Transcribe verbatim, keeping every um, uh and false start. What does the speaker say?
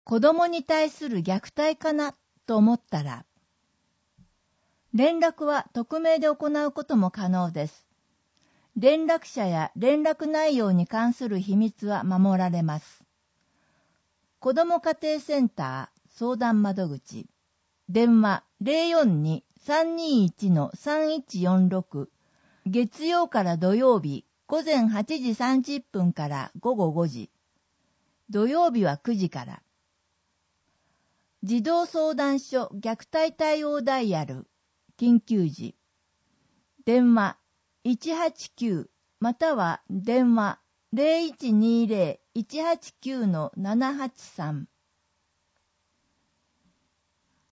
子供に対する虐待かなと思ったら、連絡は匿名で行うことも可能です。連絡者や連絡内容に関する秘密は守られます。子ども家庭センター相談窓口、電話 ゼロよんに さんにいち さんいちよんろく、月曜から土曜日午前はちじさんじゅっぷんから午後ごじ、土曜日はくじから。児童相談所虐待対応ダイヤル、緊急時、電話いちはちきゅうまたは電話 ゼロいちにゼロ いちはちきゅう ななはちさん